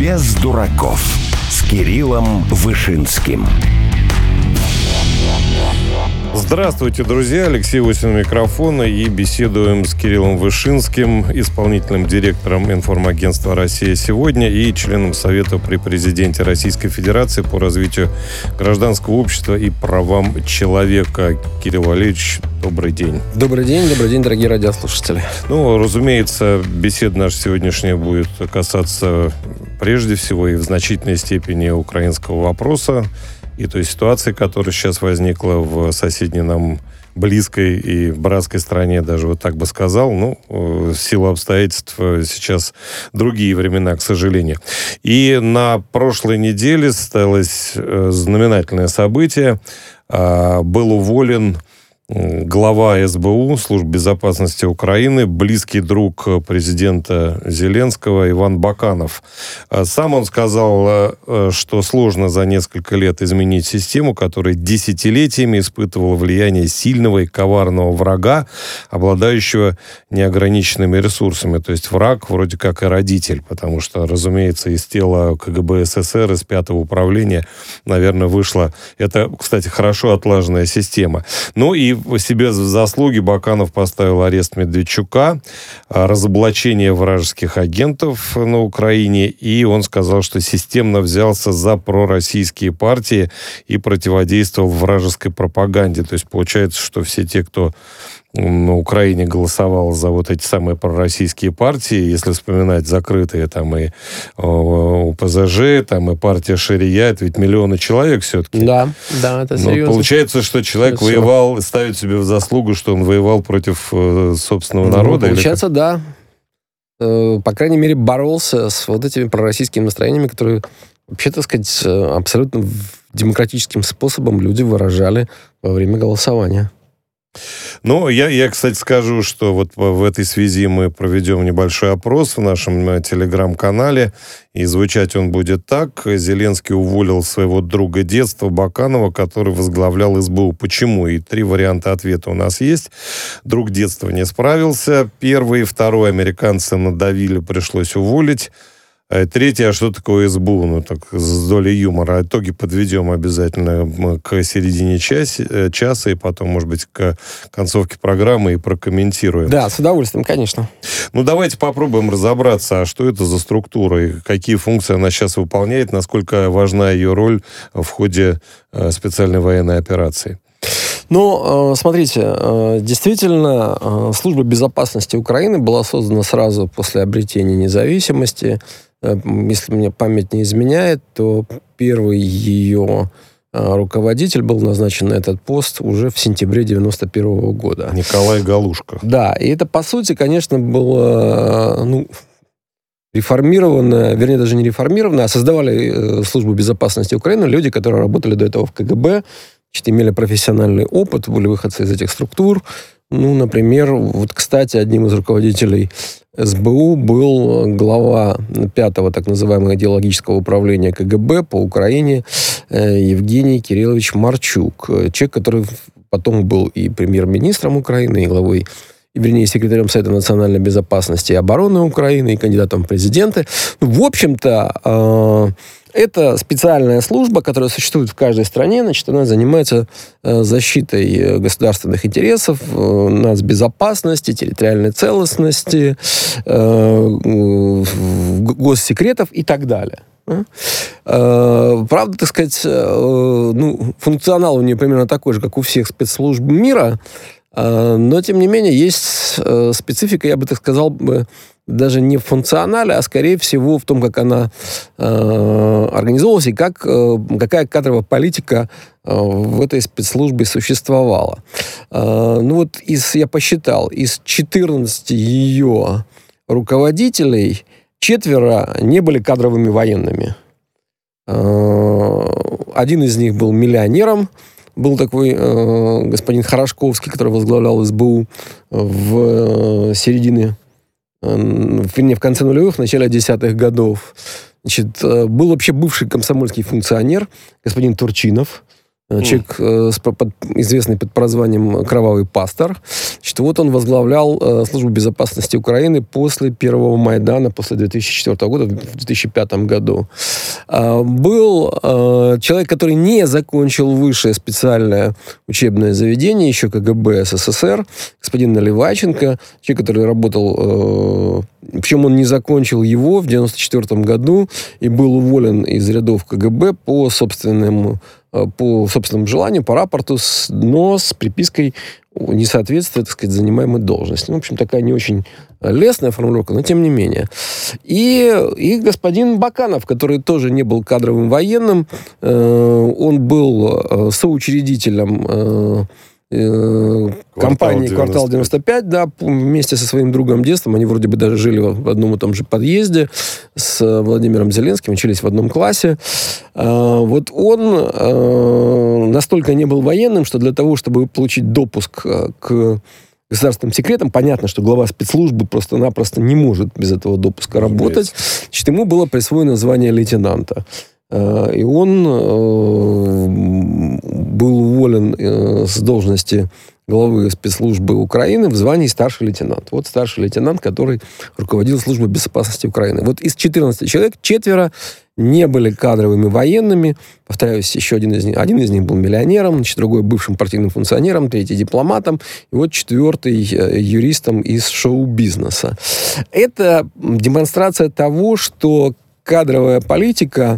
Без дураков с Кириллом Вышинским. Здравствуйте, друзья. Алексей Осин у микрофона. И беседуем с Кириллом Вышинским, исполнительным директором информагентства «Россия сегодня» и членом Совета при президенте Российской Федерации по развитию гражданского общества и правам человека. Кирилл Валерьевич, добрый день. Добрый день, дорогие радиослушатели. Разумеется, беседа наша сегодняшняя будет касаться прежде всего и в значительной степени украинского вопроса и той ситуации, которая сейчас возникла в соседней нам близкой и братской стране, даже вот так бы сказал. В силу обстоятельств сейчас другие времена, к сожалению. И на прошлой неделе состоялось знаменательное событие. Был уволен глава СБУ, Службы безопасности Украины, близкий друг президента Зеленского Иван Баканов. Сам он сказал, что сложно за несколько лет изменить систему, которая десятилетиями испытывала влияние сильного и коварного врага, обладающего неограниченными ресурсами. То есть враг вроде как и родитель, потому что, разумеется, из тела КГБ СССР, из 5-го управления, наверное, вышла... Это, кстати, хорошо отлаженная система. И себе в заслуги Баканов поставил арест Медведчука, разоблачение вражеских агентов на Украине, и он сказал, что системно взялся за пророссийские партии и противодействовал вражеской пропаганде. То есть получается, что все те, кто на Украине голосовал за вот эти самые пророссийские партии, если вспоминать закрытые там и ОПЗЖ, там и партия Шария, это ведь миллионы человек все-таки. Да, это серьезно. Получается, что человек воевал, ставит себе в заслугу, что он воевал против собственного народа. Получается, да. По крайней мере, боролся с вот этими пророссийскими настроениями, которые, вообще, так сказать, абсолютно демократическим способом люди выражали во время голосования. Я, кстати, скажу, что вот в этой связи мы проведем небольшой опрос в нашем телеграм-канале, и звучать он будет так. Зеленский уволил своего друга детства Баканова, который возглавлял СБУ. Почему? И 3 варианта ответа у нас есть. Друг детства не справился. Первый, второй американцы надавили, пришлось уволить. Третье, что такое СБУ? Так с долей юмора. Итоги подведем обязательно к середине часа, и потом, может быть, к концовке программы и прокомментируем. Да, с удовольствием, конечно. Давайте попробуем разобраться, а что это за структура, и какие функции она сейчас выполняет, насколько важна ее роль в ходе специальной военной операции. Смотрите, действительно, Служба безопасности Украины была создана сразу после обретения независимости. Если мне память не изменяет, то первый ее руководитель был назначен на этот пост уже в сентябре 1991 года. Николай Галушко. Да, и это, по сути, конечно, было... реформированная, вернее, даже не реформированная, а создавали Службу безопасности Украины люди, которые работали до этого в КГБ, имели профессиональный опыт, были выходцы из этих структур. Например, кстати, одним из руководителей СБУ был глава 5-го так называемого идеологического управления КГБ по Украине Евгений Кириллович Марчук. Человек, который потом был и премьер-министром Украины, и главой, секретарем Совета национальной безопасности и обороны Украины, и кандидатом в президенты. В общем-то, это специальная служба, которая существует в каждой стране. Она занимается защитой государственных интересов, нацбезопасности, территориальной целостности, госсекретов и так далее. Правда, так сказать, функционал у нее примерно такой же, как у всех спецслужб мира, но, тем не менее, есть специфика, я бы так сказал, даже не в функционале, а, скорее всего, в том, как она организовывалась и какая кадровая политика в этой спецслужбе существовала. Я посчитал, из 14 ее руководителей 4 не были кадровыми военными. Один из них был миллионером, был такой господин Хорошковский, который возглавлял СБУ в конце нулевых, в начале 10-х годов. Был вообще бывший комсомольский функционер, господин Турчинов, Человек, известный под прозванием «Кровавый пастор». Значит, вот он возглавлял службу безопасности Украины после первого Майдана, после 2004 года, в 2005 году. Был человек, который не закончил высшее специальное учебное заведение, еще КГБ СССР, господин Наливайченко, человек, который работал... Причем он не закончил его в 1994 году и был уволен из рядов КГБ по собственному желанию, по рапорту, но с припиской несоответствия, так сказать, занимаемой должности. Ну, в общем, такая не очень лестная формулировка, но тем не менее. И господин Баканов, который тоже не был кадровым военным, он был соучредителем компании «Квартал 95», да, вместе со своим другом детства. Они вроде бы даже жили в одном и том же подъезде с Владимиром Зеленским, учились в одном классе. Вот он настолько не был военным, что для того, чтобы получить допуск к государственным секретам, понятно, что глава спецслужбы просто-напросто не может без этого допуска работать. Значит, ему было присвоено звание лейтенанта. И он был уволен с должности главы спецслужбы Украины в звании старший лейтенант. Вот старший лейтенант, который руководил службой безопасности Украины. Вот из 14 человек 4 не были кадровыми военными. Повторяюсь, еще один из них был миллионером, значит, другой бывшим партийным функционером, 3 дипломатом, и вот 4 юристом из шоу-бизнеса. Это демонстрация того, что кадровая политика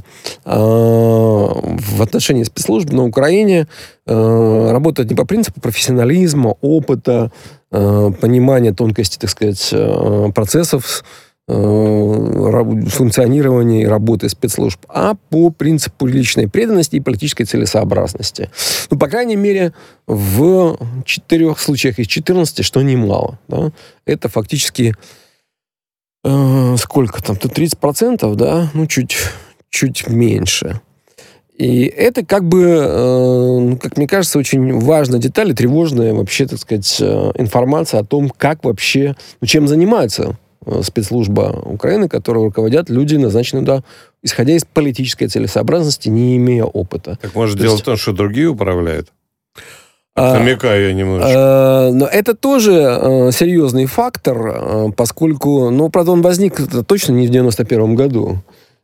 в отношении спецслужб на Украине работает не по принципу профессионализма, опыта, понимания тонкости, так сказать, процессов функционирования и работы спецслужб, а по принципу личной преданности и политической целесообразности. Ну, по крайней мере, в 4 случаях из 14, что немало. Да? Это фактически сколько там, тут 30%, да, ну, чуть меньше. И это как бы, как мне кажется, очень важная деталь и тревожная вообще, так сказать, информация о том, как вообще, чем занимается спецслужба Украины, которую руководят люди, назначенные туда, исходя из политической целесообразности, не имея опыта. Так может дело в том, что другие управляют? Намекаю я немножечко. Но это тоже серьезный фактор, поскольку, ну, правда, он возник точно не в 91 году.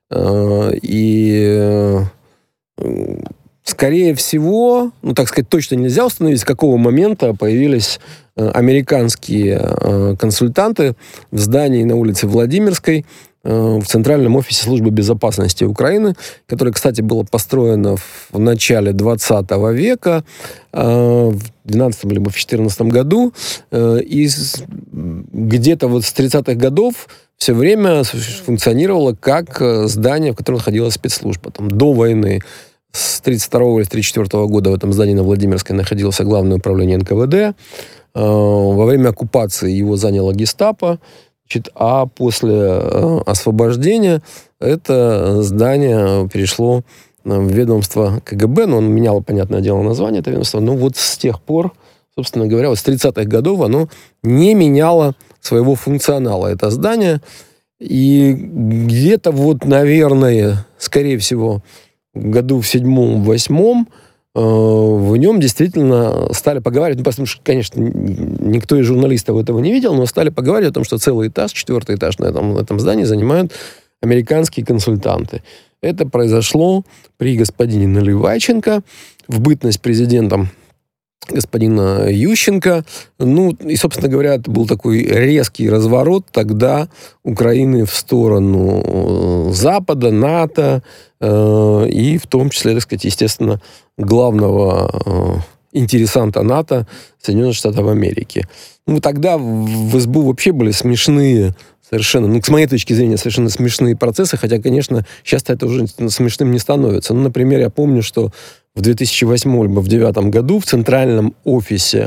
И, скорее всего, ну, так сказать, точно нельзя установить, с какого момента появились американские консультанты в здании на улице Владимирской, в центральном офисе службы безопасности Украины, которое, кстати, было построено в начале 20 века, в 12 либо в 14 году, и где-то вот с 30-х годов все время функционировало как здание, в котором находилась спецслужба. Там, до войны с 32 или 34 года в этом здании на Владимирской находилось Главное управление НКВД. Во время оккупации его заняло гестапо. А после освобождения это здание перешло в ведомство КГБ, но он меняло, понятное дело, название этого ведомства, но вот с тех пор, собственно говоря, вот с 30-х годов оно не меняло своего функционала, это здание, и где-то вот, наверное, скорее всего, году в 7-8 в нем действительно стали поговаривать, ну, потому что, конечно, никто из журналистов этого не видел, но стали поговаривать о том, что целый этаж, 4-й этаж на этом здании занимают американские консультанты. Это произошло при господине Наливайченко в бытность президентом господина Ющенко. Ну, и, собственно говоря, это был такой резкий разворот тогда Украины в сторону Запада, НАТО, и в том числе, так сказать, естественно, главного интересанта НАТО Соединенных Штатов Америки. Ну, тогда в СБУ вообще были смешные совершенно, ну, с моей точки зрения, совершенно смешные процессы, хотя, конечно, сейчас это уже смешным не становится. Ну, например, я помню, что в 2008 либо в 2009 году в центральном офисе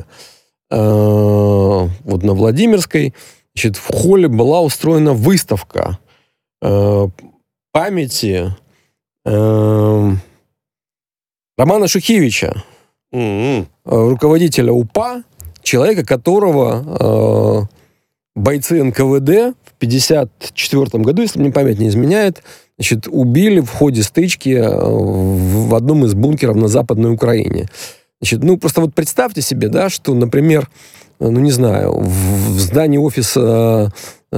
вот на Владимирской, значит, в холле была устроена выставка памяти Романа Шухевича, руководителя УПА, человека, которого бойцы НКВД в в 1954 году, если мне память не изменяет, значит, убили в ходе стычки в одном из бункеров на Западной Украине. Значит, просто вот представьте себе, да, что, например, не знаю, в здании офиса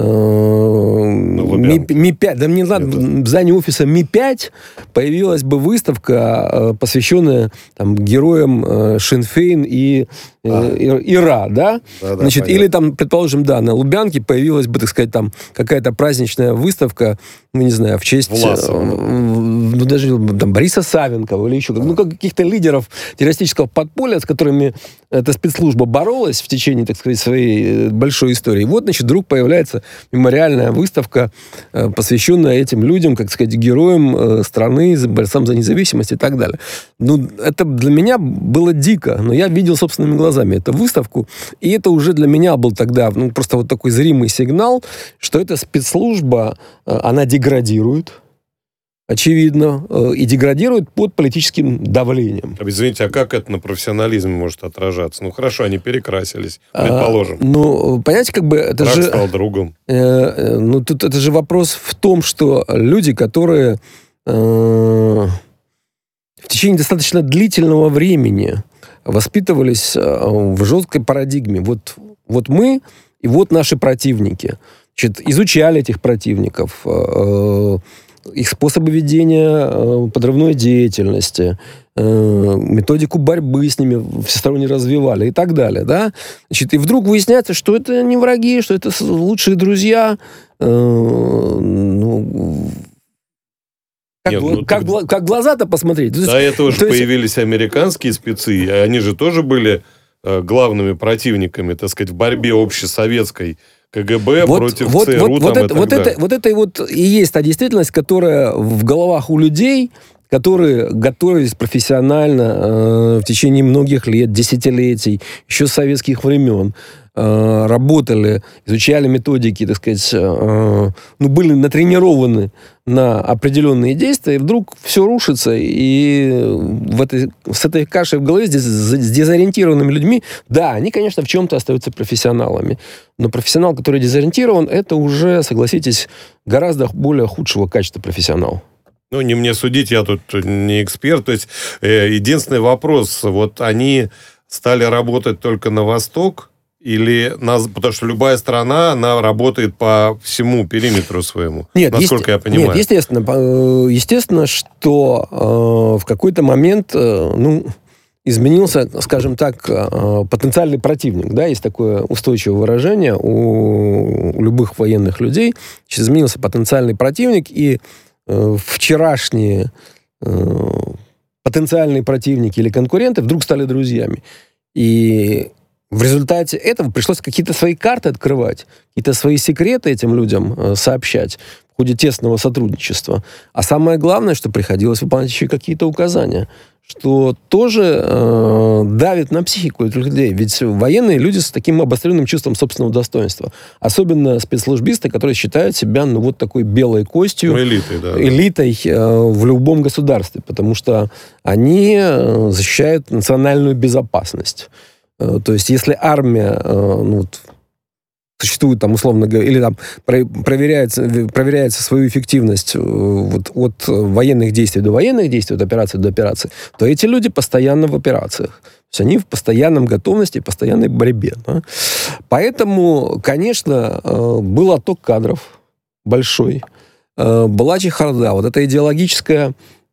Ми-5, да мне надо, в здании офиса Ми-5 появилась бы выставка, посвященная там героям Шин-Фейн и Ира, да? Значит, понятно. Или там, предположим, да, на Лубянке появилась бы, так сказать, там какая-то праздничная выставка, не знаю, в честь даже там Бориса Савенкова или еще каких-то лидеров террористического подполья, с которыми эта спецслужба боролась в течение, так сказать, своей большой истории. Вот, значит, вдруг появляется мемориальная выставка, посвященная этим людям, как сказать, героям страны, борцам за независимость и так далее. Это для меня было дико, но я видел собственными глазами эту выставку, и это уже для меня был тогда просто вот такой зримый сигнал, что эта спецслужба, она деградирует, очевидно, и деградирует под политическим давлением. Извините, а как это на профессионализме может отражаться? Хорошо, они перекрасились, предположим. Понимаете, как бы... Это Враг же стал другом. Тут это же вопрос в том, что люди, которые в течение достаточно длительного времени воспитывались в жесткой парадигме. Вот мы и вот наши противники. Значит, изучали этих противников, их способы ведения подрывной деятельности, методику борьбы с ними всесторонне развивали и так далее. Да? Значит, и вдруг выясняется, что это не враги, что это лучшие друзья. Как глаза-то посмотреть? До этого же появились американские спецы, и они же тоже были главными противниками, так сказать, в борьбе общесоветской КГБ против ЦРУ. Вот это и есть та действительность, которая в головах у людей, которые готовились профессионально в течение многих лет, десятилетий, еще с советских времен, работали, изучали методики, так сказать, были натренированы на определенные действия, и вдруг все рушится, и с этой кашей в голове, с дезориентированными людьми, да, они, конечно, в чем-то остаются профессионалами, но профессионал, который дезориентирован, это уже, согласитесь, гораздо более худшего качества профессионал. Не мне судить, я тут не эксперт. То есть, единственный вопрос, вот они стали работать только на восток, потому что любая страна, она работает по всему периметру своему, насколько я понимаю. Нет, естественно, что в какой-то момент, изменился, скажем так, потенциальный противник. Да, есть такое устойчивое выражение у любых военных людей. Изменился потенциальный противник, и вчерашние потенциальные противники или конкуренты вдруг стали друзьями. И в результате этого пришлось какие-то свои карты открывать, какие-то свои секреты этим людям сообщать в ходе тесного сотрудничества. А самое главное, что приходилось выполнять еще какие-то указания, что тоже давит на психику этих людей. Ведь военные люди с таким обостренным чувством собственного достоинства. Особенно спецслужбисты, которые считают себя такой белой костью. Элитой в любом государстве. Потому что они защищают национальную безопасность. То есть, если армия существует, условно говоря, или проверяется свою эффективность от военных действий до военных действий, от операции до операции, то эти люди постоянно в операциях. То есть они в постоянном готовности, постоянной борьбе. Да? Поэтому, конечно, был отток кадров большой, была чехарда, эта идеологическая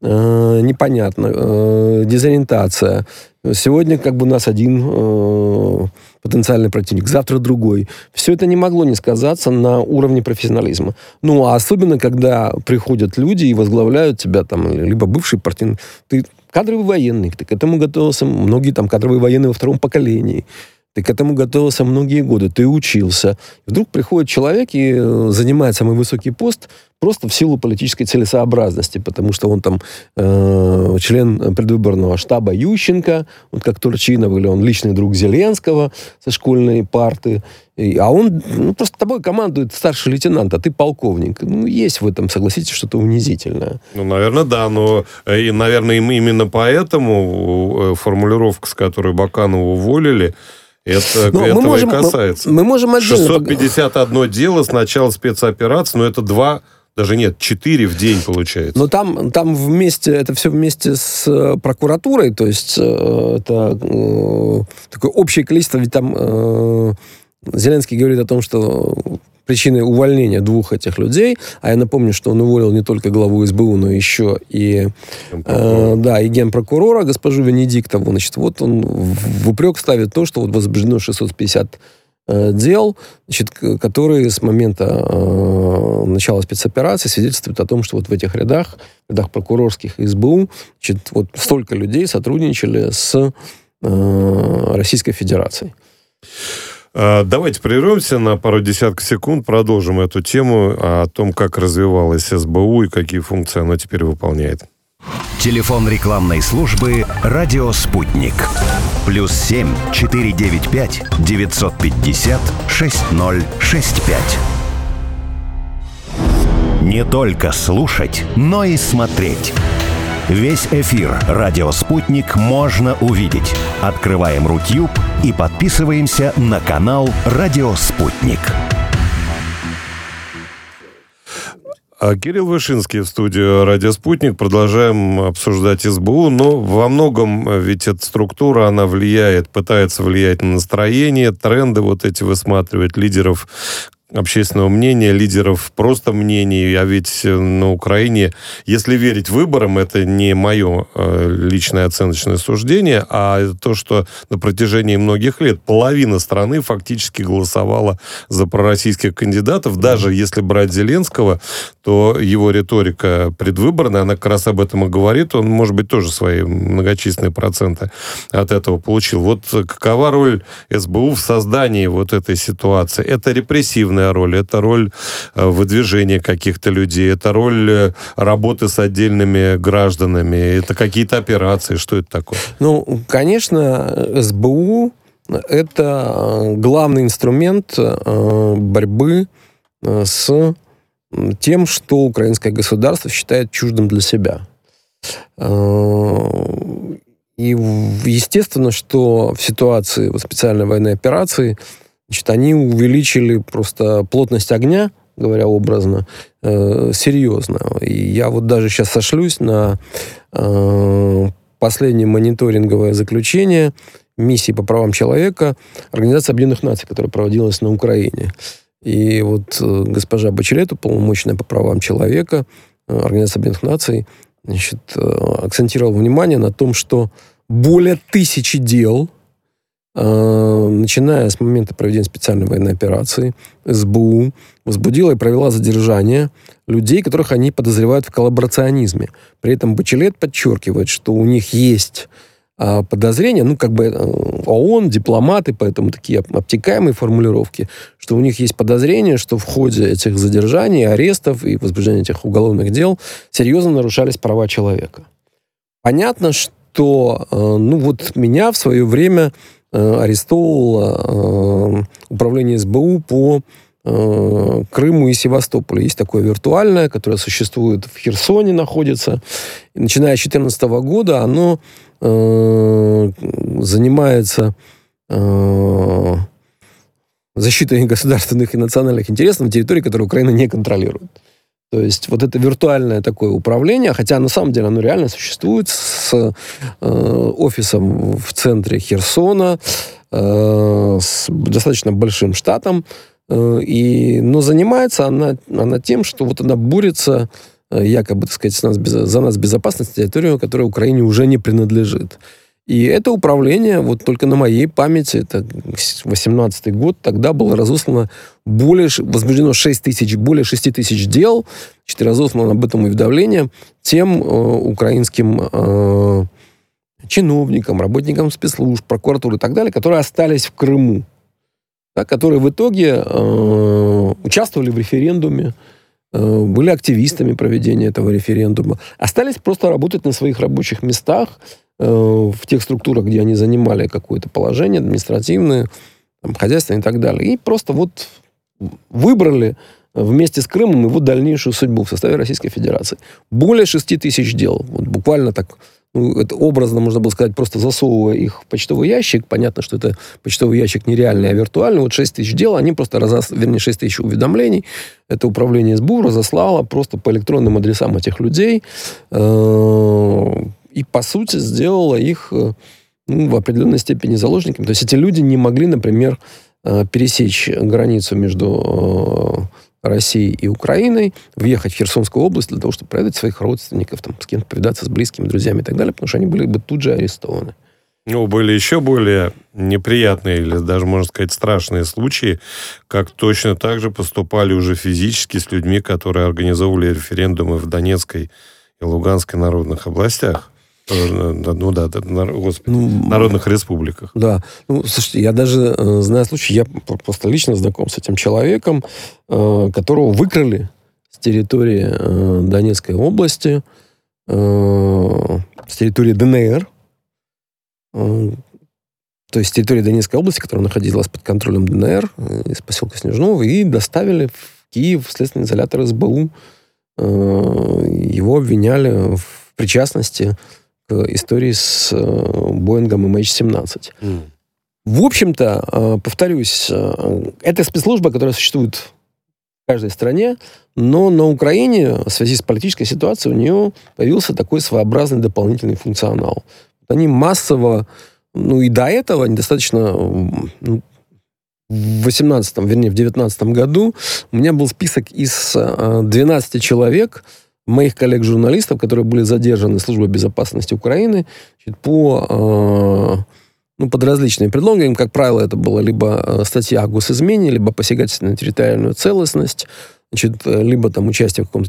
непонятно, дезориентация. Сегодня у нас один потенциальный противник, завтра другой. Все это не могло не сказаться на уровне профессионализма. А особенно, когда приходят люди и возглавляют тебя, либо бывший партийный... Ты кадровый военный, ты к этому готовился. Многие кадровые военные во втором поколении. Ты к этому готовился многие годы, ты учился. И вдруг приходит человек и занимает самый высокий пост просто в силу политической целесообразности, потому что он член предвыборного штаба Ющенко, как Турчинов, или он личный друг Зеленского со школьной парты. А он просто тобой командует старший лейтенант, а ты полковник. Есть в этом, согласитесь, что-то унизительное. Наверное, да, но наверное, именно поэтому формулировка, с которой Баканова уволили, Этого и касается. Мы можем отдельно... 651 дело с начала спецоперации, но это 4 в день получается. Но там вместе, это все вместе с прокуратурой, то есть это такое общее количество, ведь там Зеленский говорит о том, что причиной увольнения 2 этих людей, а я напомню, что он уволил не только главу СБУ, но еще и генпрокурора, госпожу Венедиктову. Значит, вот он в упрек ставит то, что вот возбуждено 650 дел, значит, которые с момента начала спецоперации свидетельствуют о том, что вот в этих рядах прокурорских и СБУ, значит, вот столько людей сотрудничали с Российской Федерацией. Давайте прервемся на пару десятков секунд, продолжим эту тему о том, как развивалась СБУ и какие функции она теперь выполняет. Телефон рекламной службы «Радио Спутник». +7 495 950 6065. Не только слушать, но и смотреть. Весь эфир «Радио Спутник» можно увидеть. Открываем Рутюб и подписываемся на канал «Радио Спутник». Кирилл Вышинский в студии «Радио Спутник». Продолжаем обсуждать СБУ, но во многом ведь эта структура, она пытается влиять на настроение, тренды вот эти высматривать, лидеров общественного мнения, лидеров просто мнений. А ведь на Украине, если верить выборам, это не мое личное оценочное суждение, а то, что на протяжении многих лет половина страны фактически голосовала за пророссийских кандидатов. Даже если брать Зеленского, то его риторика предвыборная, она как раз об этом и говорит. Он, может быть, тоже свои многочисленные проценты от этого получил. Вот какова роль СБУ в создании вот этой ситуации? Это репрессивная роль, это роль выдвижения каких-то людей, это роль работы с отдельными гражданами, это какие-то операции, что это такое? Ну, конечно, СБУ — это главный инструмент борьбы с тем, что украинское государство считает чуждым для себя. И естественно, что в ситуации специальной военной операции, значит, они увеличили просто плотность огня, говоря образно, серьезно. И я вот даже сейчас сошлюсь на последнее мониторинговое заключение миссии по правам человека Организации Объединенных Наций, которая проводилась на Украине. И вот госпожа Бачелет, уполномоченная по правам человека Организации Объединенных Наций, значит, акцентировала внимание на том, что более 1000 дел, начиная с момента проведения специальной военной операции, СБУ возбудила и провела задержание людей, которых они подозревают в коллаборационизме. При этом Бачелет подчеркивает, что у них есть подозрения, ООН, дипломаты, поэтому такие обтекаемые формулировки, что у них есть подозрения, что в ходе этих задержаний, арестов и возбуждения этих уголовных дел серьезно нарушались права человека. Понятно, что меня в свое время арестовывало управление СБУ по Крыму и Севастополю. Есть такое виртуальное, которое существует в Херсоне, находится. И начиная с 2014 года оно занимается защитой государственных и национальных интересов на территории, которую Украина не контролирует. То есть вот это виртуальное такое управление, хотя на самом деле оно реально существует, с офисом в центре Херсона, с достаточно большим штатом, но занимается она тем, что вот она борется якобы, так сказать, за нас безопасность территорию, которая Украине уже не принадлежит. И это управление, вот только на моей памяти, это 18-й год, тогда было разослано возбуждено более 6 тысяч дел, разослано об этом уведомление тем украинским чиновникам, работникам спецслужб, прокуратуры и так далее, которые остались в Крыму, которые в итоге участвовали в референдуме, были активистами проведения этого референдума, остались просто работать на своих рабочих местах, в тех структурах, где они занимали какое-то положение административное, хозяйственное и так далее. И просто вот выбрали вместе с Крымом его дальнейшую судьбу в составе Российской Федерации. Более 6 тысяч дел. Вот буквально так это образно можно было сказать, просто засовывая их в почтовый ящик. Понятно, что это почтовый ящик не реальный, а виртуальный. Вот 6 тысяч дел, они просто 6 тысяч уведомлений. Это управление СБУ разослало просто по электронным адресам этих людей. И, по сути, сделало их в определенной степени заложниками. То есть эти люди не могли, например, пересечь границу между Россией и Украиной, въехать в Херсонскую область для того, чтобы проведать своих родственников, там, с кем-то повидаться, с близкими, друзьями и так далее, потому что они были бы тут же арестованы. Ну, были еще более неприятные или даже, можно сказать, страшные случаи, как точно так же поступали уже физически с людьми, которые организовывали референдумы в Донецкой и Луганской народных областях. Народных республиках. Да. Слушайте, я даже знаю случай, я просто лично знаком с этим человеком, которого выкрали с территории Донецкой области, с территории ДНР, то есть с территории Донецкой области, которая находилась под контролем ДНР, из поселка Снежного, и доставили в Киев в следственный изолятор СБУ. Его обвиняли в причастности к истории с Боингом MH17. В общем-то, повторюсь, это спецслужба, которая существует в каждой стране, но на Украине в связи с политической ситуацией у нее появился такой своеобразный дополнительный функционал. Они массово, и до этого они достаточно... в 19 году у меня был список из 12 человек, моих коллег-журналистов, которые были задержаны Службой безопасности Украины под различными предлогами. Как правило, это была либо статья о госизмене, либо посягательство на территориальную целостность, либо там участие в каком-то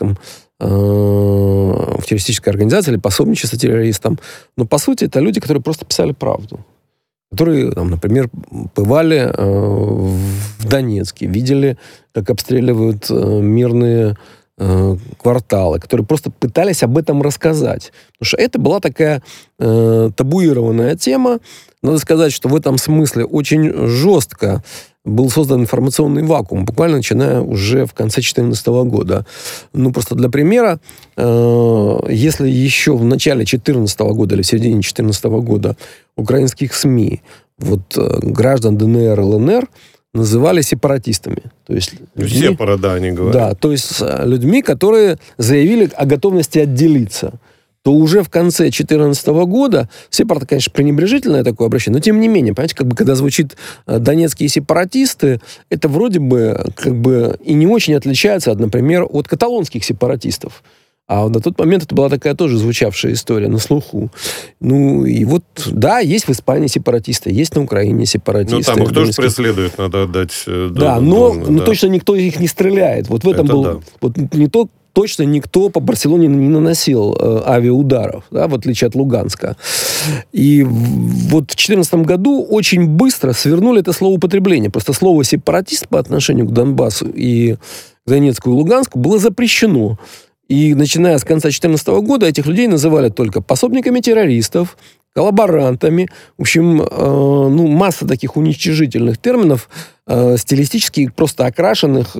в террористической организации, или пособничество террористам. Но, по сути, это люди, которые просто писали правду. Которые, там, например, бывали в Донецке, видели, как обстреливают мирные кварталы, которые просто пытались об этом рассказать. Потому что это была такая табуированная тема. Надо сказать, что в этом смысле очень жестко был создан информационный вакуум, буквально начиная уже в конце 2014 года. Просто для примера, если еще в начале 2014 года или в середине 2014 года украинских СМИ граждан ДНР и ЛНР называли сепаратистами. То есть Сепара, да, они говорят. Да, то есть людьми, которые заявили о готовности отделиться. То уже в конце 2014 года, сепара, конечно, пренебрежительное такое обращение, но тем не менее, понимаете, когда звучит донецкие сепаратисты, это вроде бы и не очень отличается, например, от каталонских сепаратистов. А на тот момент это была такая тоже звучавшая история на слуху. Да, есть в Испании сепаратисты, есть на Украине сепаратисты. Там их тоже преследуют, надо отдать. Но точно никто их не стреляет. В этом был... Да. Точно никто по Барселоне не наносил авиаударов, да, в отличие от Луганска. И в 2014 году очень быстро свернули это словоупотребление. Просто слово «сепаратист» по отношению к Донбассу и к Донецку и Луганску было запрещено. И начиная с конца 2014 года этих людей называли только пособниками террористов, коллаборантами. В общем, масса таких уничижительных терминов, стилистически просто окрашенных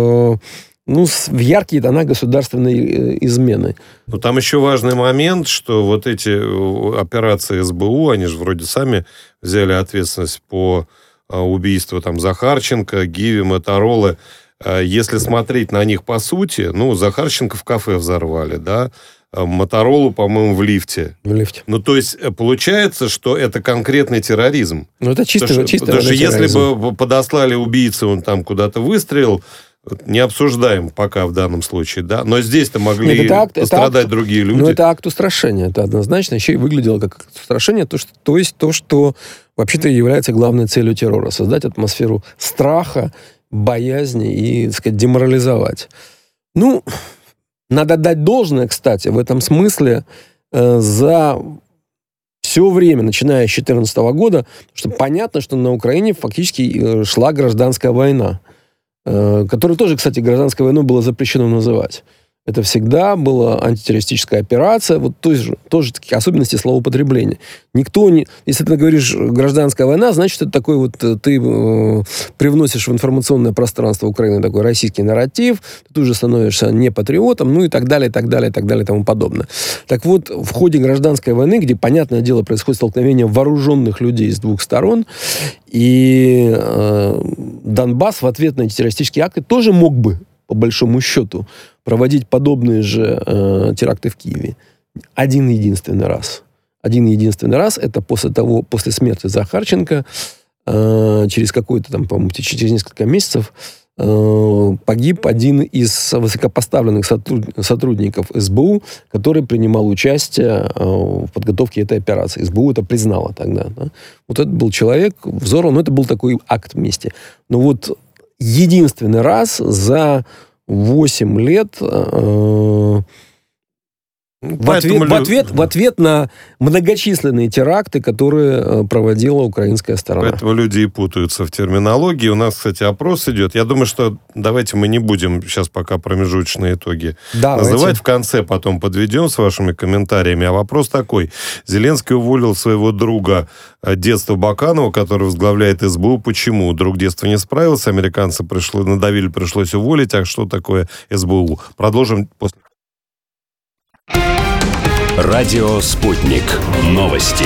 в яркие тона государственной измены. Там еще важный момент, что эти операции СБУ, они же вроде сами взяли ответственность по убийству Захарченко, Гиви, Моторолы. Если смотреть на них по сути, Захарченко в кафе взорвали, да, Моторолу, по-моему, в лифте. То есть, получается, что это конкретный терроризм. Это чистый терроризм. Потому что если бы подослали убийцу, он там куда-то выстрелил, не обсуждаем пока в данном случае, да, но здесь-то могли пострадать другие люди. Это акт устрашения, это однозначно еще и выглядело как акт устрашения, то есть то, что вообще-то является главной целью террора, создать атмосферу страха, боязни и, так сказать, деморализовать. Надо дать должное, кстати, в этом смысле за все время, начиная с 2014 года, что понятно, что на Украине фактически шла гражданская война, которую тоже, кстати, гражданской войной было запрещено называть. Это всегда была антитеррористическая операция, вот тоже такие особенности словоупотребления. Никто не... Если ты говоришь «гражданская война», значит, это такой вот... Ты привносишь в информационное пространство Украины такой российский нарратив, ты тут же становишься не патриотом, ну и так далее, и так далее, и так далее, и тому подобное. Так вот, в ходе гражданской войны, где, понятное дело, происходит столкновение вооруженных людей с двух сторон, и Донбасс в ответ на антитеррористические акты тоже мог бы, по большому счету, проводить подобные же теракты в Киеве. Один-единственный раз. Один-единственный раз, это после смерти Захарченко, через какой-то там, по-моему, через несколько месяцев, погиб один из высокопоставленных сотрудников СБУ, который принимал участие в подготовке этой операции. СБУ это признало тогда. Да? Вот это был человек, взорван, это был такой акт мести. Но вот единственный раз за 8 лет в ответ на многочисленные теракты, которые проводила украинская сторона. Поэтому люди и путаются в терминологии. У нас, кстати, опрос идет. Я думаю, что давайте мы не будем сейчас пока промежуточные итоги называть. В конце потом подведем с вашими комментариями. А вопрос такой. Зеленский уволил своего друга детства Баканова, который возглавляет СБУ. Почему? Друг детства не справился, американцы надавили, пришлось уволить. А что такое СБУ? Продолжим после... Радио «Спутник». Новости.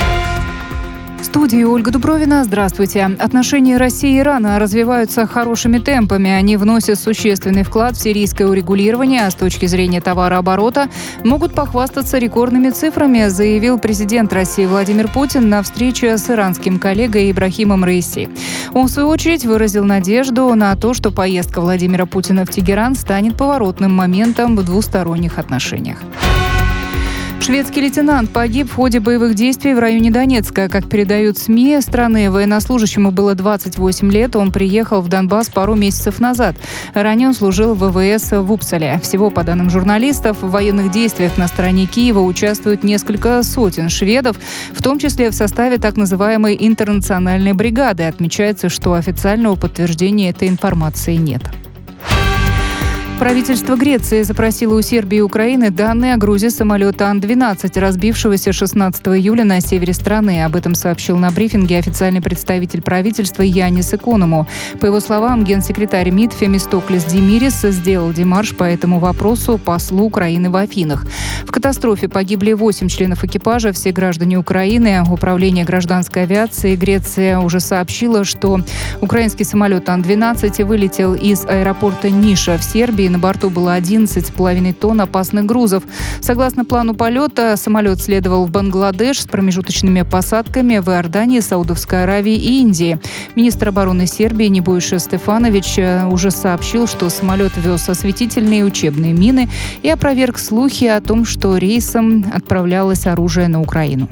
В студии Ольга Дубровина. Здравствуйте. Отношения России и Ирана развиваются хорошими темпами. Они вносят существенный вклад в сирийское урегулирование, а с точки зрения товарооборота могут похвастаться рекордными цифрами, заявил президент России Владимир Путин на встрече с иранским коллегой Ибрахимом Раиси. Он, в свою очередь, выразил надежду на то, что поездка Владимира Путина в Тегеран станет поворотным моментом в двусторонних отношениях. Шведский лейтенант погиб в ходе боевых действий в районе Донецка. Как передают СМИ страны, военнослужащему было 28 лет. Он приехал в Донбасс пару месяцев назад. Ранее он служил в ВВС в Упсале. Всего, по данным журналистов, в военных действиях на стороне Киева участвуют несколько сотен шведов, в том числе в составе так называемой интернациональной бригады. Отмечается, что официального подтверждения этой информации нет. Правительство Греции запросило у Сербии и Украины данные о грузе самолета Ан-12, разбившегося 16 июля на севере страны. Об этом сообщил на брифинге официальный представитель правительства Янис Эконому. По его словам, генсекретарь МИД Фемистоклис Демирис сделал демарш по этому вопросу послу Украины в Афинах. В катастрофе погибли 8 членов экипажа, все граждане Украины. Управление гражданской авиации Греции уже сообщило, что украинский самолет Ан-12 вылетел из аэропорта Ниша в Сербии. На борту было 11,5 тонн опасных грузов. Согласно плану полета, самолет следовал в Бангладеш с промежуточными посадками в Иордании, Саудовской Аравии и Индии. Министр обороны Сербии Небойша Стефанович уже сообщил, что самолет вез осветительные и учебные мины и опроверг слухи о том, что рейсом отправлялось оружие на Украину.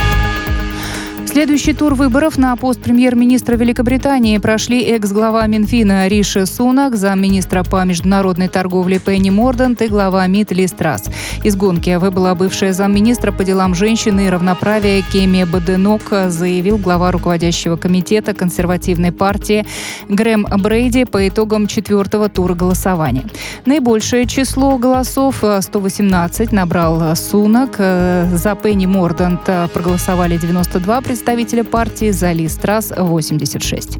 Следующий тур выборов на пост премьер-министра Великобритании прошли экс-глава Минфина Риши Сунак, замминистра по международной торговле Пенни Мордант и глава МИД Лиз Трасс. Из гонки выбыла бывшая замминистра по делам женщин и равноправия Кеми Баденок, заявил глава руководящего комитета консервативной партии Грэм Брейди по итогам 4-го тура голосования. Наибольшее число голосов, 118, набрал Сунак. За Пенни Мордант проголосовали 92 представителя партии, за Лиз Трасс 86.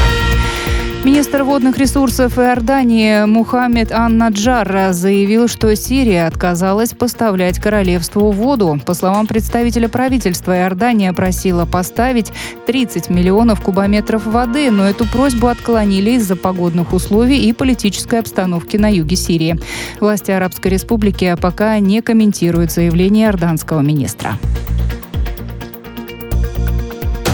Министр водных ресурсов Иордании Мухаммед ан-Наджар заявил, что Сирия отказалась поставлять королевству воду. По словам представителя правительства, Иордания просила поставить 30 миллионов кубометров воды, но эту просьбу отклонили из-за погодных условий и политической обстановки на юге Сирии. Власти Арабской Республики пока не комментируют заявление иорданского министра.